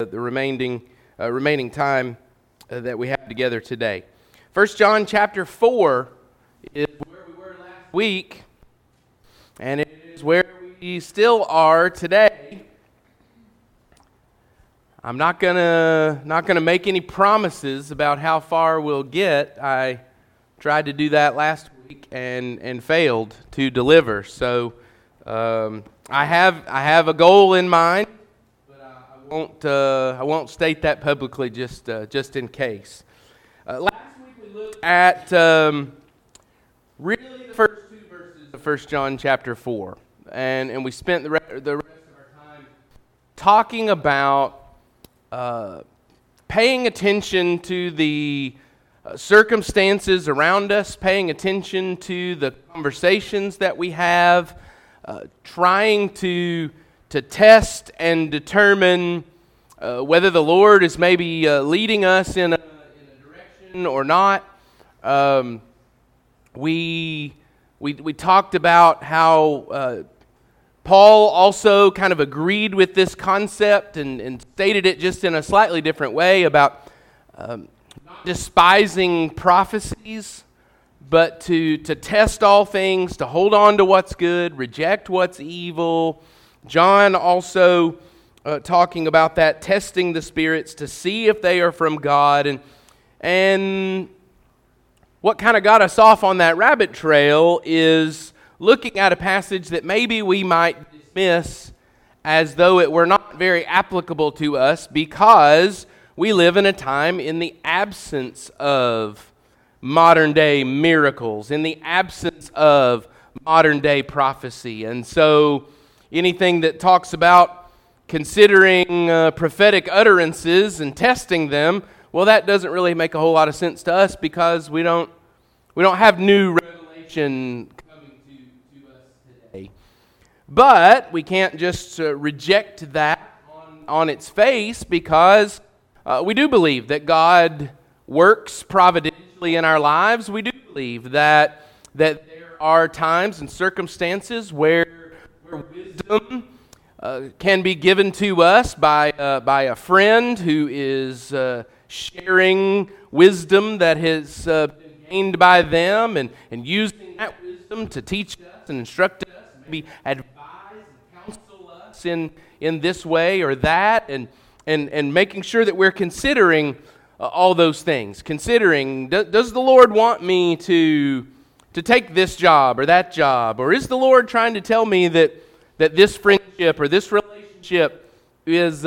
the remaining time that we have together today. 1 John chapter 4 is where we were last week, and it is where we still are today. I'm not gonna make any promises about how far we'll get. I tried to do that last week and failed to deliver. So I have a goal in mind. I won't state that publicly just in case. Last week we looked at really the first two verses of 1 John chapter 4, and we spent the rest of our time talking about paying attention to the circumstances around us, paying attention to the conversations that we have, trying to test and determine whether the Lord is maybe leading us in a direction or not. We talked about how Paul also kind of agreed with this concept and stated it just in a slightly different way about not despising prophecies, but to test all things, to hold on to what's good, reject what's evil. John also talking about that, testing the spirits to see if they are from God. And what kind of got us off on that rabbit trail is looking at a passage that maybe we might dismiss as though it were not very applicable to us because we live in a time in the absence of modern day miracles, in the absence of modern day prophecy. And so anything that talks about considering prophetic utterances and testing them, well, that doesn't really make a whole lot of sense to us because we don't have new revelation coming to us today. But we can't just reject that on its face because we do believe that God works providentially in our lives. We do believe that there are times and circumstances where wisdom can be given to us by a friend who is sharing wisdom that has been gained by them and using that wisdom to teach us and instruct us, maybe advise and counsel us in this way or that, and making sure that we're considering all those things. Considering, does the Lord want me to take this job or that job? Or is the Lord trying to tell me that this friendship or this relationship is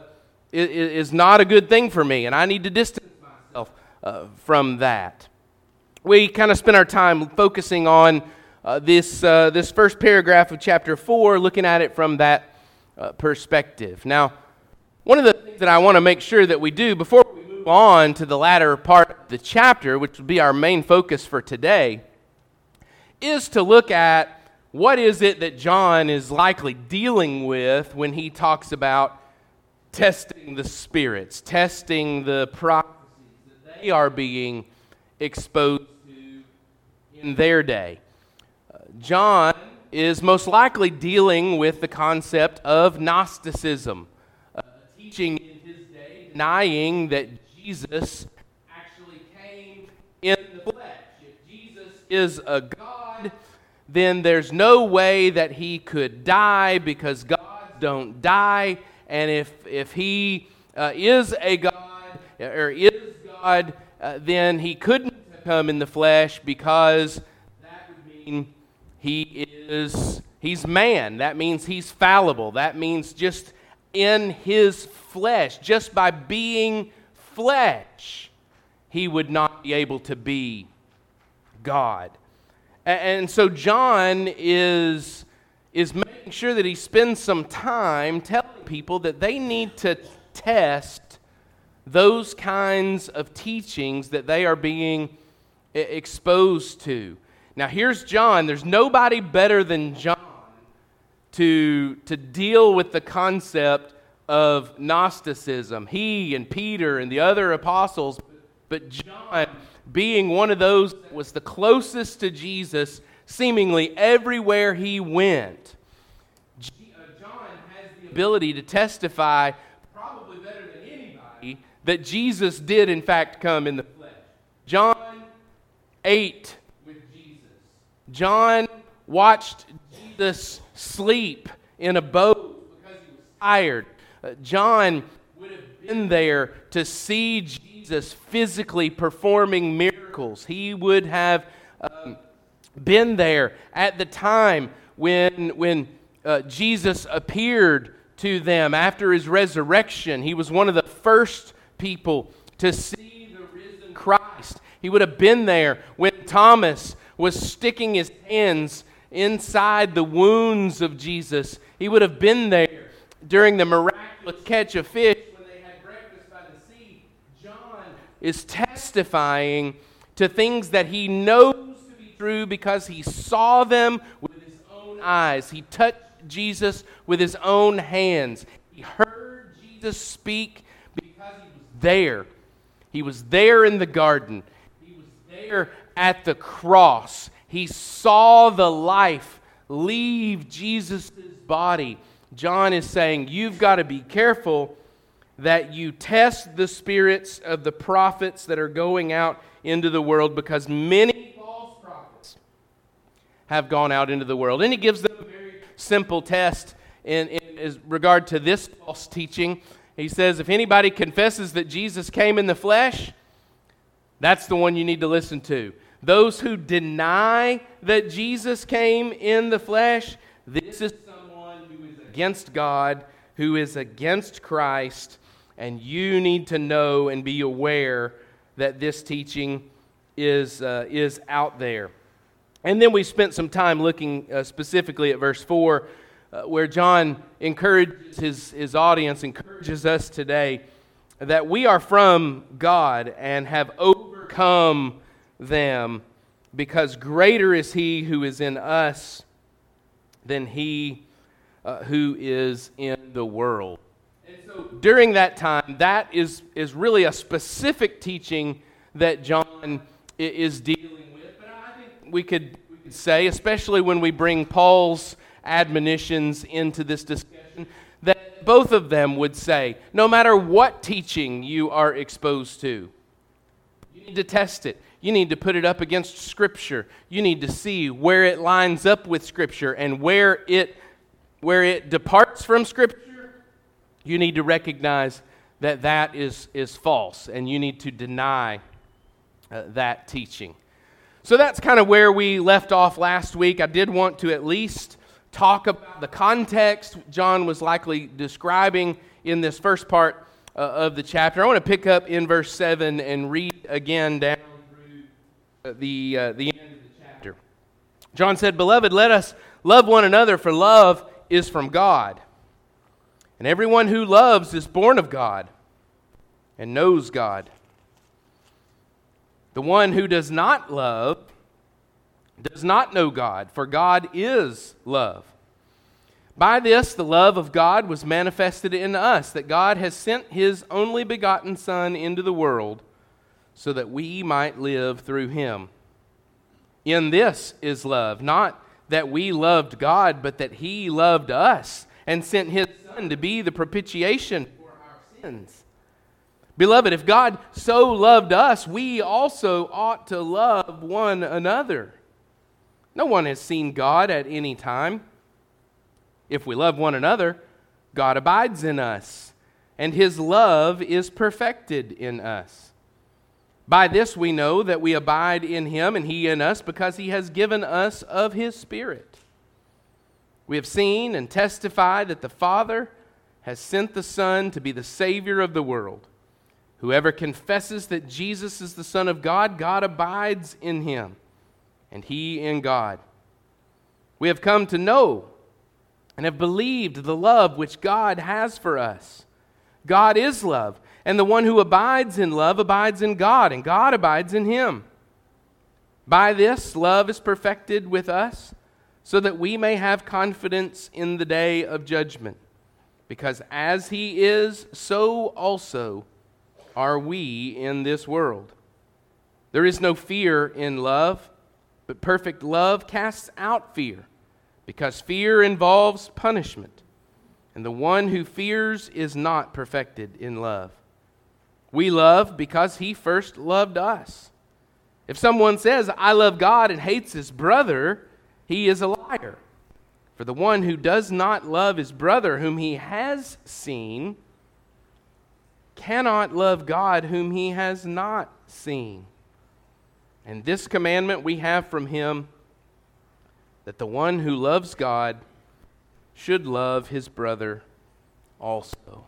not a good thing for me and I need to distance myself from that? We kind of spent our time focusing on this first paragraph of chapter 4, looking at it from that perspective. Now, one of the things that I want to make sure that we do before we move on to the latter part of the chapter, which will be our main focus for today, is to look at what is it that John is likely dealing with when he talks about testing the spirits, testing the prophecies that they are being exposed to in their day. John is most likely dealing with the concept of Gnosticism, teaching in his day, denying that Jesus actually came in the flesh. If Jesus is a God, then there's no way that he could die because gods don't die. And if he is a God or is God, then he couldn't come in the flesh because that would mean he's man. That means he's fallible. That means just in his flesh, just by being flesh, he would not be able to be God. And so John is making sure that he spends some time telling people that they need to test those kinds of teachings that they are being exposed to. Now here's John. There's nobody better than John to deal with the concept of Gnosticism. He and Peter and the other apostles, but John, being one of those that was the closest to Jesus seemingly everywhere he went, John has the ability to testify probably better than anybody that Jesus did in fact come in the flesh. John ate with Jesus. John watched Jesus sleep in a boat because he was tired. John would have been there to see Jesus physically performing miracles. He would have been there at the time when Jesus appeared to them after his resurrection. He was one of the first people to see the risen Christ. He would have been there when Thomas was sticking his hands inside the wounds of Jesus. He would have been there during the miraculous catch of fish when they had breakfast by the sea. John is testifying to things that he knows to be true because he saw them with his own eyes. He touched Jesus with his own hands. He heard Jesus speak because he was there. He was there in the garden. He was there at the cross. He saw the life leave Jesus' body. John is saying, you've got to be careful that you test the spirits of the prophets that are going out into the world, because many false prophets have gone out into the world. And he gives them a very simple test in regard to this false teaching. He says, if anybody confesses that Jesus came in the flesh, that's the one you need to listen to. Those who deny that Jesus came in the flesh, this is someone who is against God, who is against Christ, and you need to know and be aware that this teaching is out there. And then we spent some time looking specifically at verse 4, where John encourages his audience, encourages us today, that we are from God and have overcome them, because greater is He who is in us than he who is in the world. And so during that time, that is really a specific teaching that John is dealing with. But I think we could say, especially when we bring Paul's admonitions into this discussion, that both of them would say, no matter what teaching you are exposed to, you need to test it. You need to put it up against Scripture. You need to see where it lines up with Scripture, and where it departs from Scripture, you need to recognize that that is false, and you need to deny that teaching. So that's kind of where we left off last week. I did want to at least talk about the context John was likely describing in this first part of the chapter. I want to pick up in verse 7 and read again down through the end of the chapter. John said, "Beloved, let us love one another, for love is from God. And everyone who loves is born of God and knows God. The one who does not love does not know God, for God is love. By this the love of God was manifested in us, that God has sent His only begotten Son into the world so that we might live through Him. In this is love, not that we loved God, but that He loved us and sent His Son to be the propitiation for our sins. Beloved, if God so loved us, we also ought to love one another. No one has seen God at any time. If we love one another, God abides in us, and His love is perfected in us. By this we know that we abide in Him and He in us, because He has given us of His Spirit. We have seen and testified that the Father has sent the Son to be the Savior of the world. Whoever confesses that Jesus is the Son of God, God abides in him, and He in God. We have come to know and have believed the love which God has for us. God is love, and the one who abides in love abides in God, and God abides in him. By this, love is perfected with us, so that we may have confidence in the day of judgment. Because as He is, so also are we in this world. There is no fear in love, but perfect love casts out fear, because fear involves punishment. and the one who fears is not perfected in love. We love because he first loved us. If someone says, I love God, and hates his brother, he is a liar. For the one who does not love his brother whom he has seen cannot love God whom he has not seen. And this commandment we have from him, that the one who loves God should love his brother also.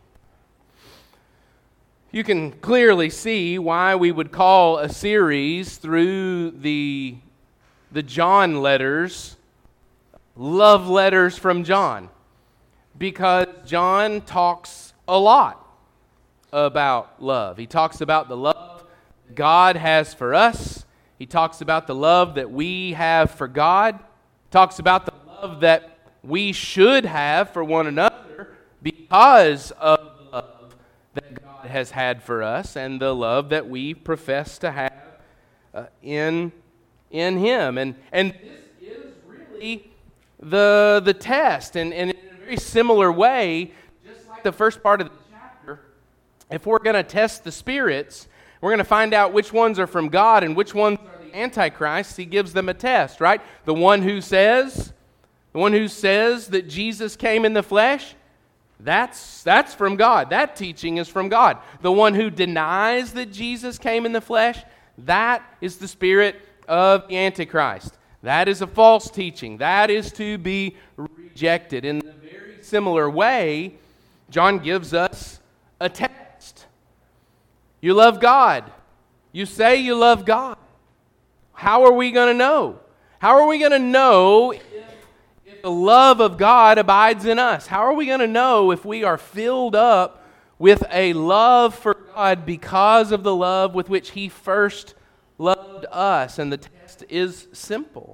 You can clearly see why we would call a series through the John letters love letters from John, because John talks a lot about love. He talks about the love God has for us. He talks about the love that we have for God. Talks about the love that we should have for one another because of the love that God has had for us and the love that we profess to have in Him. And this is really the test. And in a very similar way, just like the first part of the chapter, if we're going to test the spirits, we're going to find out which ones are from God and which ones are the Antichrist. He gives them a test, right? The one who says that Jesus came in the flesh, that's from God. That teaching is from God. The one who denies that Jesus came in the flesh, that is the spirit of the Antichrist. That is a false teaching. That is to be rejected. In a very similar way, John gives us a test. You love God. You say you love God. How are we going to know? How are we going to know if the love of God abides in us? How are we going to know if we are filled up with a love for God because of the love with which He first loved us? And the test is simple.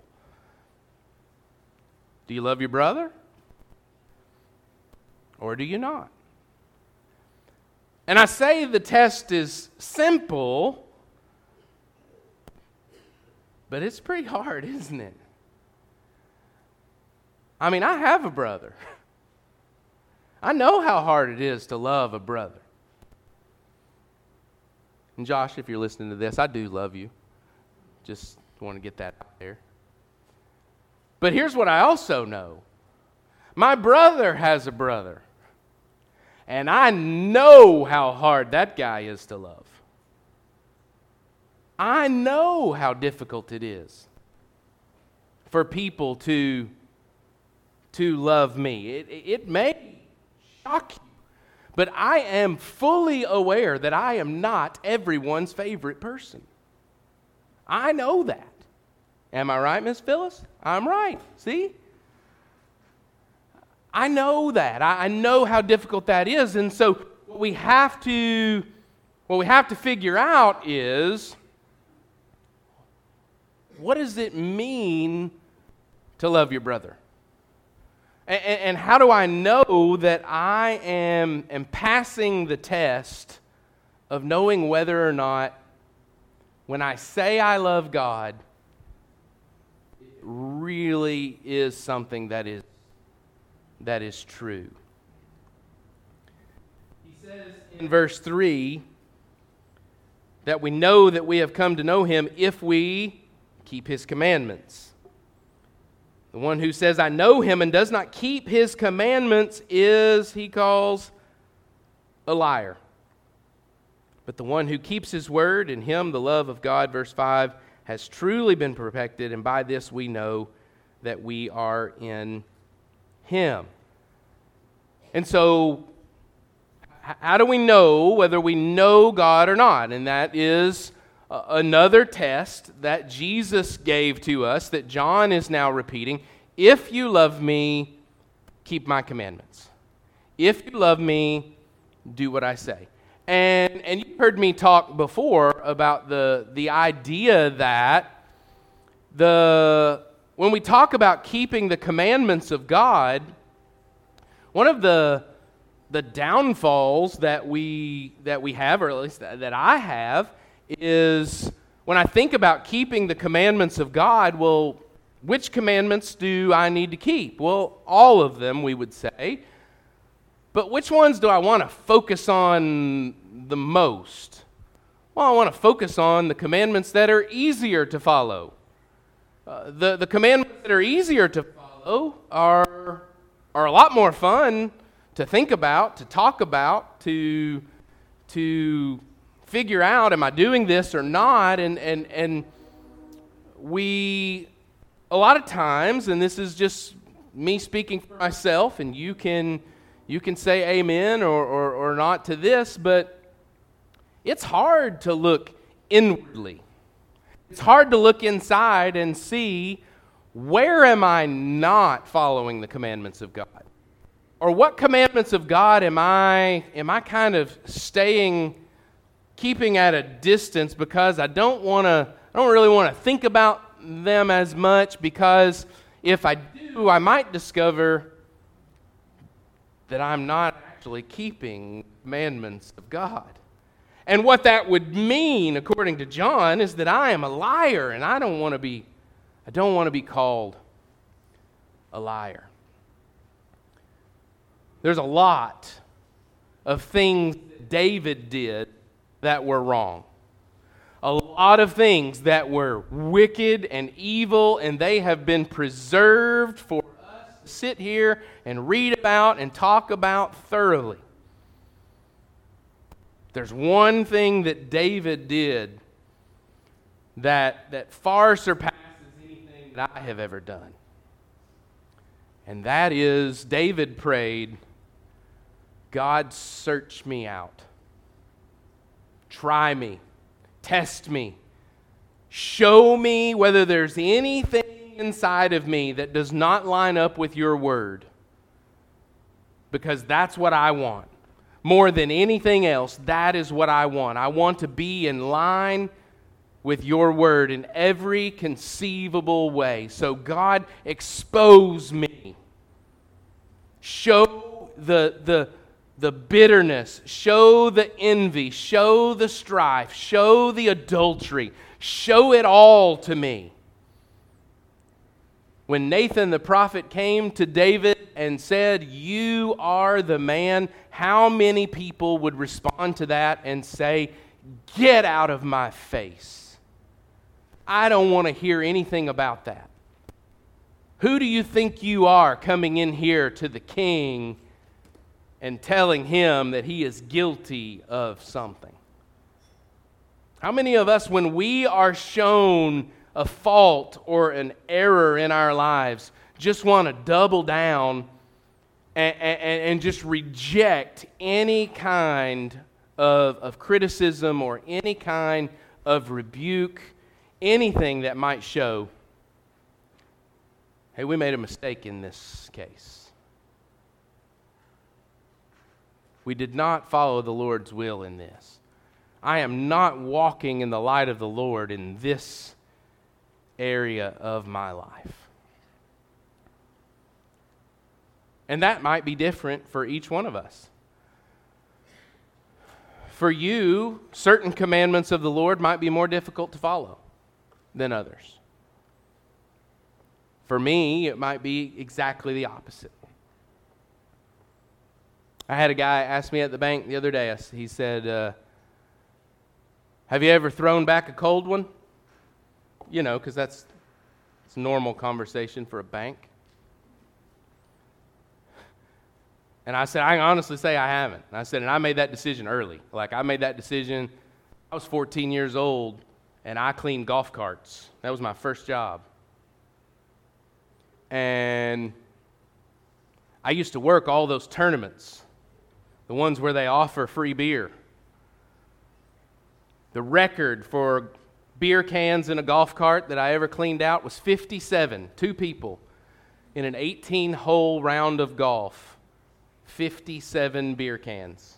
Do you love your brother? Or do you not? And I say the test is simple, but it's pretty hard, isn't it? I mean, I have a brother. I know how hard it is to love a brother. And Josh, if you're listening to this, I do love you. Just want to get that out there. But here's what I also know. My brother has a brother. And I know how hard that guy is to love. I know how difficult it is for people to love me. It may shock you, but I am fully aware that I am not everyone's favorite person. I know that. Am I right, Miss Phyllis? I'm right. See? I know that. I know how difficult that is. And so what we have to figure out is, what does it mean to love your brother? And how do I know that I am passing the test of knowing whether or not when I say I love God, it really is something that is true? He says in verse 3 that we know that we have come to know Him if we keep His commandments. The one who says, I know Him, and does not keep His commandments is, he calls, a liar. But the one who keeps His word, in him the love of God, verse 5, has truly been perfected, and by this we know that we are in Him. And so, how do we know whether we know God or not? And that is another test that Jesus gave to us, that John is now repeating. If you love me, keep my commandments. If you love me, do what I say. And you've heard me talk before about the idea that when we talk about keeping the commandments of God, one of the downfalls that we have, or at least that I have, is when I think about keeping the commandments of God, well, which commandments do I need to keep? Well, all of them, we would say. But which ones do I want to focus on the most? Well, I want to focus on the commandments that are easier to follow. The commandments that are easier to follow are a lot more fun to think about, to talk about, to figure out, am I doing this or not? And we, a lot of times, and this is just me speaking for myself, and you can say amen or not to this, but it's hard to look inwardly. It's hard to look inside and see, where am I not following the commandments of God? Or what commandments of God am I kind of keeping at a distance because I don't really want to think about them as much, because if I do, I might discover that I'm not actually keeping the commandments of God. And what that would mean, according to John, is that I am a liar, and I don't want to be called a liar. There's a lot of things that David did that were wrong. A lot of things that were wicked and evil, and they have been preserved for us to sit here and read about and talk about thoroughly. There's one thing that David did that far surpasses anything that I have ever done. And that is, David prayed, God, search me out. Try me. Test me. Show me whether there's anything inside of me that does not line up with your word. Because that's what I want. More than anything else, that is what I want. I want to be in line with your word in every conceivable way. So God, expose me. Show the bitterness, show the envy, show the strife, show the adultery, show it all to me. When Nathan the prophet came to David and said, you are the man, how many people would respond to that and say, get out of my face? I don't want to hear anything about that. Who do you think you are coming in here to the king and telling him that he is guilty of something? How many of us, when we are shown a fault or an error in our lives, just want to double down and just reject any kind of criticism or any kind of rebuke, anything that might show, hey, we made a mistake in this case. We did not follow the Lord's will in this. I am not walking in the light of the Lord in this area of my life. And that might be different for each one of us. For you, certain commandments of the Lord might be more difficult to follow than others. For me, it might be exactly the opposite. I had a guy ask me at the bank the other day, he said, have you ever thrown back a cold one? You know, because it's normal conversation for a bank. And I said, I can honestly say I haven't. And I said, and I made that decision early. Like, I made that decision, I was 14 years old, and I cleaned golf carts. That was my first job. And I used to work all those tournaments, the ones where they offer free beer. The record for beer cans in a golf cart that I ever cleaned out was 57, 2 people, in an 18-hole round of golf. 57 beer cans.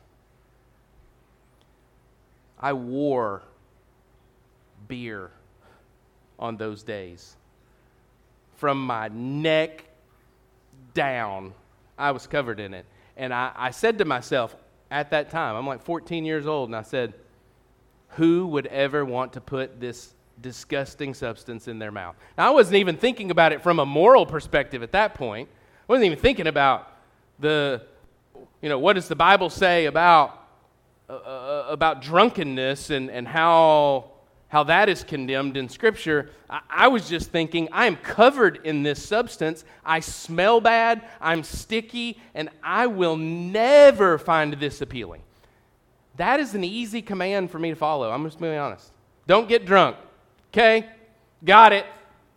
I wore beer on those days. From my neck down, I was covered in it. And I said to myself at that time, I'm like 14 years old, and I said, who would ever want to put this disgusting substance in their mouth? Now, I wasn't even thinking about it from a moral perspective at that point. I wasn't even thinking about What does the Bible say about drunkenness and how that is condemned in Scripture? I was just thinking, I am covered in this substance. I smell bad, I'm sticky, and I will never find this appealing. That is an easy command for me to follow. I'm just being honest. Don't get drunk. Okay? Got it.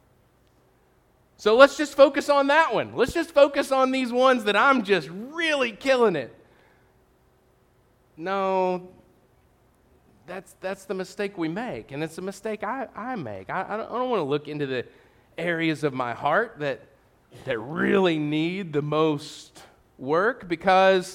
So let's just focus on that one. Let's just focus on these ones that I'm just really killing it. No, that's the mistake we make, and it's a mistake I make. I don't want to look into the areas of my heart that really need the most work, because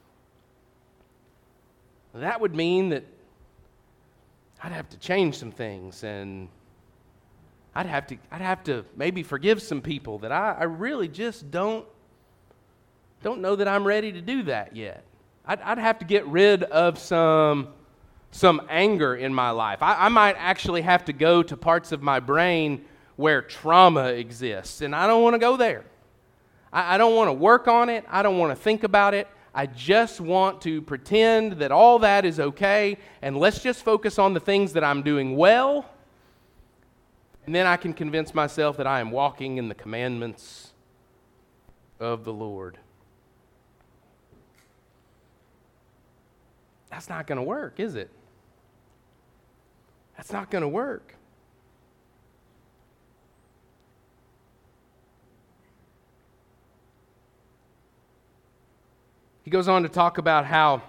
that would mean that I'd have to change some things, and I'd have to maybe forgive some people that I really just don't know that I'm ready to do that yet. I'd have to get rid of some anger in my life. I might actually have to go to parts of my brain where trauma exists, and I don't want to go there. I don't want to work on it. I don't want to think about it. I just want to pretend that all that is okay, and let's just focus on the things that I'm doing well, and then I can convince myself that I am walking in the commandments of the Lord. That's not going to work, is it? That's not going to work. He goes on to talk about how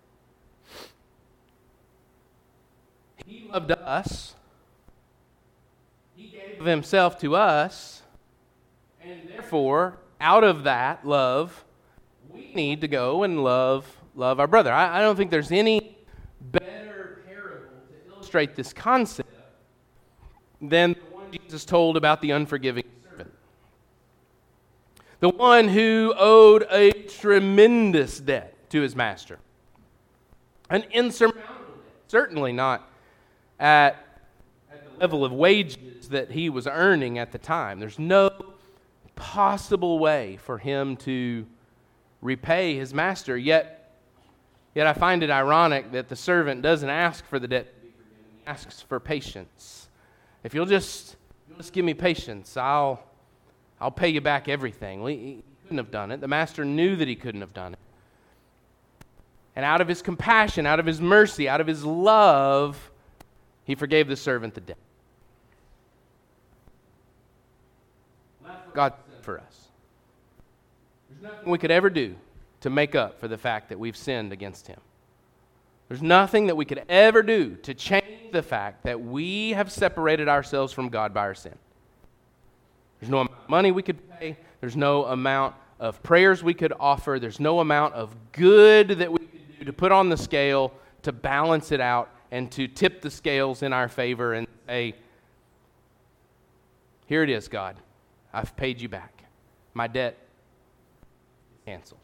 he loved us, he gave of himself to us, and therefore, out of that love, we need to go and love our brother. I don't think there's any better parable to illustrate this concept than the one Jesus told about the unforgiving servant. The one who owed a tremendous debt to his master. An insurmountable debt. Certainly not at the level of wages that he was earning at the time. There's no possible way for him to repay his master. Yet I find it ironic that the servant doesn't ask for the debt to be forgiven. He asks for patience. If you'll just give me patience, I'll pay you back everything. He couldn't have done it. The master knew that he couldn't have done it. And out of his compassion, out of his mercy, out of his love, he forgave the servant the debt. That's what God did for us. There's nothing we could ever do to make up for the fact that we've sinned against him. There's nothing that we could ever do to change the fact that we have separated ourselves from God by our sin. There's no amount of money we could pay. There's no amount of prayers we could offer. There's no amount of good that we could do to put on the scale to balance it out and to tip the scales in our favor and say, here it is, God. I've paid you back. My debt is canceled.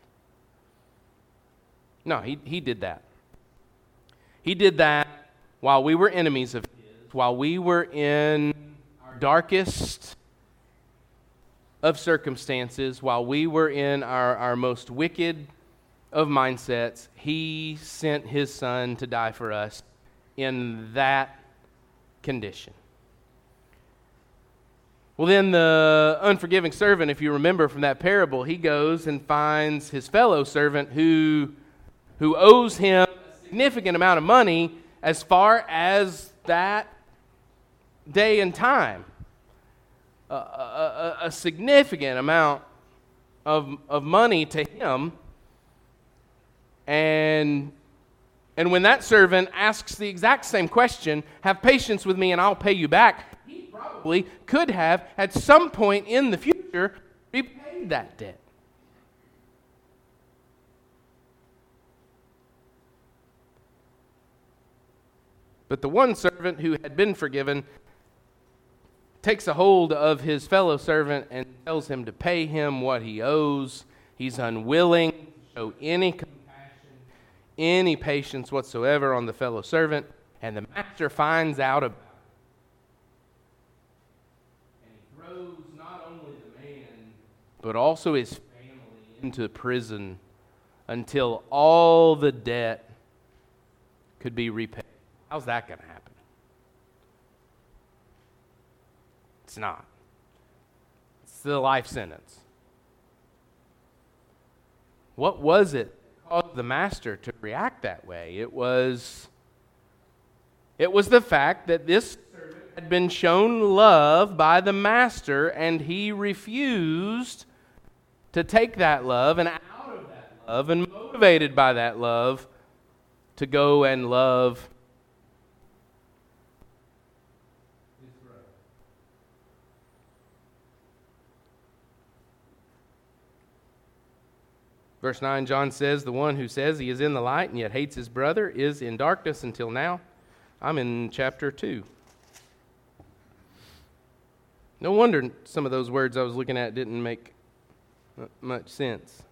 No, he did that. He did that while we were enemies of his, while we were in our darkest of circumstances, while we were in our most wicked of mindsets. He sent his son to die for us in that condition. Well, then the unforgiving servant, if you remember from that parable, he goes and finds his fellow servant who owes him a significant amount of money as far as that day and time. A significant amount of money to him. And when that servant asks the exact same question, have patience with me and I'll pay you back, he probably could have, at some point in the future, repaid that debt. But the one servant who had been forgiven takes a hold of his fellow servant and tells him to pay him what he owes. He's unwilling to show any compassion, any patience whatsoever on the fellow servant, and the master finds out about it. And he throws not only the man, but also his family into prison until all the debt could be repaid. How's that going to happen? It's not. It's the life sentence. What was it that caused the master to react that way? It was the fact that this servant had been shown love by the master, and he refused to take that love, and out of that love, and motivated by that love, to go and love his brother. Verse 9, John says, the one who says he is in the light and yet hates his brother is in darkness until now. I'm in chapter 2. No wonder some of those words I was looking at didn't make much sense.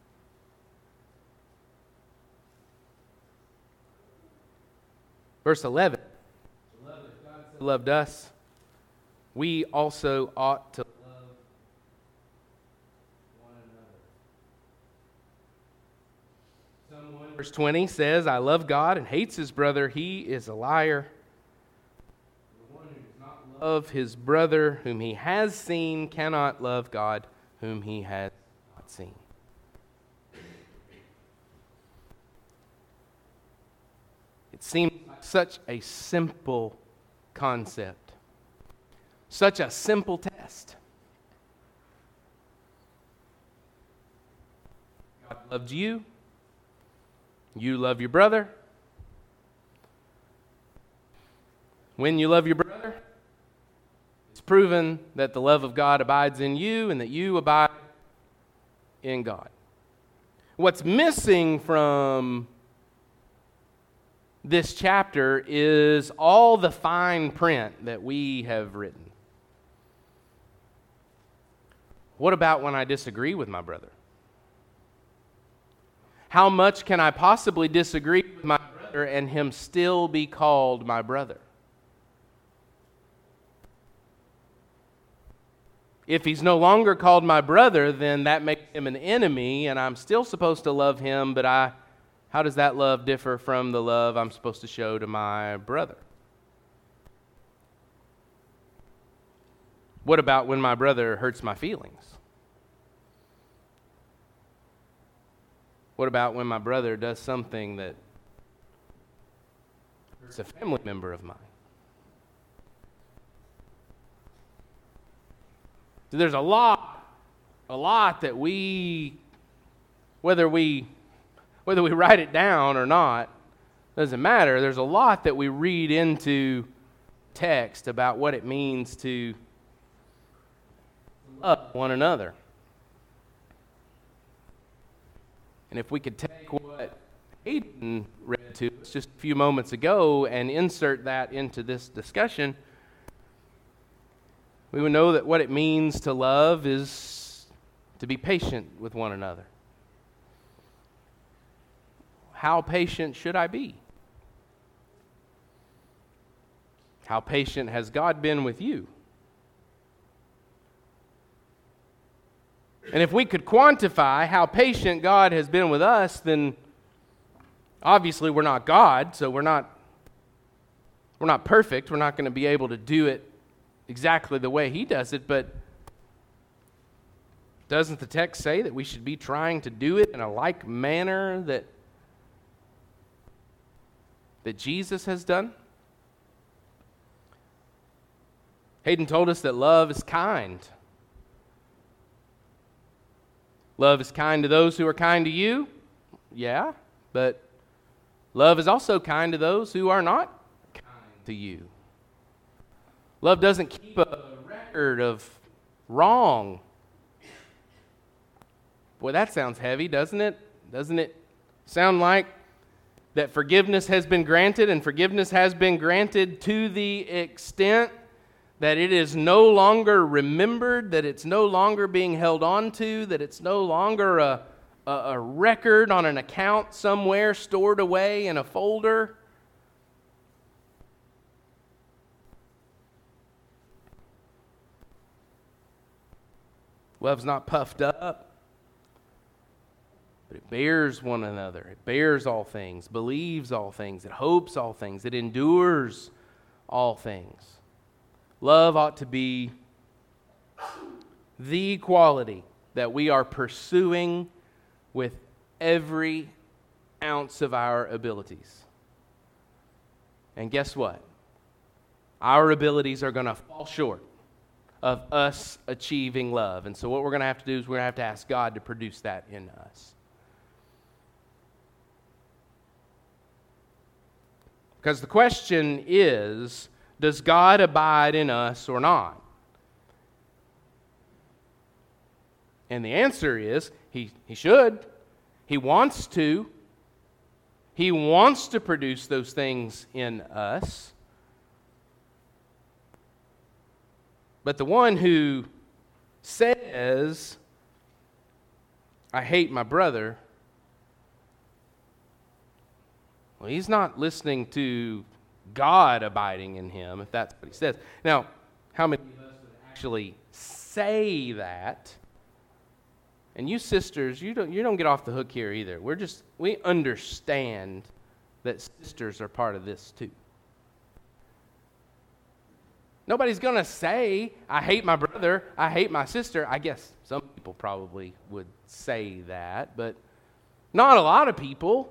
Verse 11. Beloved, if God so loved us, we also ought to love one another. Psalm 1 verse 20 says, I love God and hates his brother. He is a liar. The one who does not love his brother whom he has seen cannot love God whom he has not seen. It seems like such a simple concept, such a simple test. God loved you. You love your brother. When you love your brother, it's proven that the love of God abides in you and that you abide in God. What's missing from this chapter is all the fine print that we have written. What about when I disagree with my brother? How much can I possibly disagree with my brother and him still be called my brother? If he's no longer called my brother, then that makes him an enemy, and I'm still supposed to love him, but how does that love differ from the love I'm supposed to show to my brother? What about when my brother hurts my feelings? What about when my brother does something that hurts a family member of mine? So there's a lot that whether we write it down or not, doesn't matter. There's a lot that we read into text about what it means to love one another. And if we could take what Hayden read to us just a few moments ago and insert that into this discussion, we would know that what it means to love is to be patient with one another. How patient should I be? How patient has God been with you? And if we could quantify how patient God has been with us, then obviously we're not God, so we're not perfect. We're not going to be able to do it exactly the way He does it, but doesn't the text say that we should be trying to do it in a like manner that Jesus has done? Hayden told us that love is kind. Love is kind to those who are kind to you. Yeah, but love is also kind to those who are not kind to you. Love doesn't keep a record of wrong. Boy, that sounds heavy, doesn't it? Doesn't it sound like that forgiveness has been granted, and forgiveness has been granted to the extent that it is no longer remembered, that it's no longer being held on to, that it's no longer a record on an account somewhere stored away in a folder? Love's not puffed up, but it bears one another. It bears all things, believes all things, it hopes all things, it endures all things. Love ought to be the quality that we are pursuing with every ounce of our abilities. And guess what? Our abilities are going to fall short of us achieving love. And so what we're going to have to do is we're going to have to ask God to produce that in us. Because the question is, does God abide in us or not? And the answer is, He should. He wants to. He wants to produce those things in us. But the one who says, I hate my brother, well, he's not listening to God abiding in him, if that's what he says. Now, how many of us would actually say that? And you sisters, you don't get off the hook here either. We understand that sisters are part of this too. Nobody's going to say, I hate my brother, I hate my sister. I guess some people probably would say that, but not a lot of people.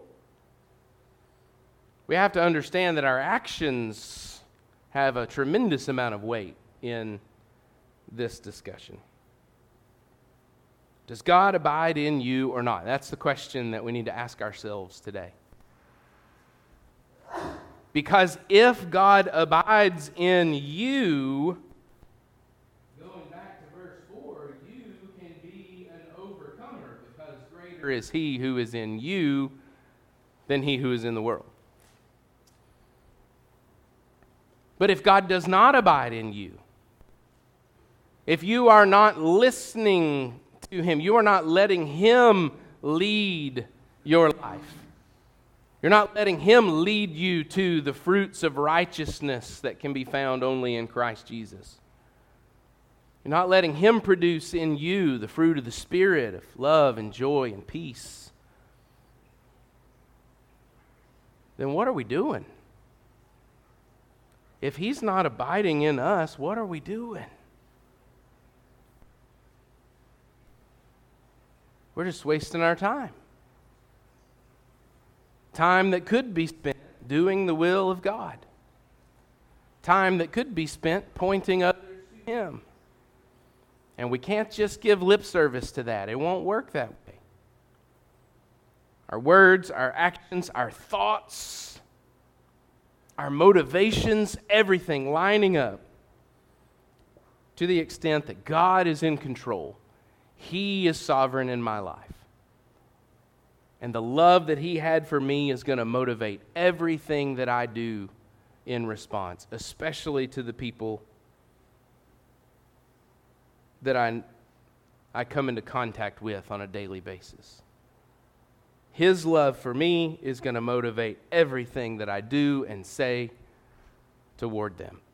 We have to understand that our actions have a tremendous amount of weight in this discussion. Does God abide in you or not? That's the question that we need to ask ourselves today. Because if God abides in you, going back to verse 4, you can be an overcomer, because greater is He who is in you than he who is in the world. But if God does not abide in you, if you are not listening to Him, you are not letting Him lead your life, you're not letting Him lead you to the fruits of righteousness that can be found only in Christ Jesus. You're not letting Him produce in you the fruit of the Spirit of love and joy and peace. Then what are we doing? If He's not abiding in us, what are we doing? We're just wasting our time. Time that could be spent doing the will of God. Time that could be spent pointing others to Him. And we can't just give lip service to that. It won't work that way. Our words, our actions, our thoughts, our motivations, everything lining up to the extent that God is in control. He is sovereign in my life. And the love that He had for me is going to motivate everything that I do in response, especially to the people that I come into contact with on a daily basis. His love for me is going to motivate everything that I do and say toward them.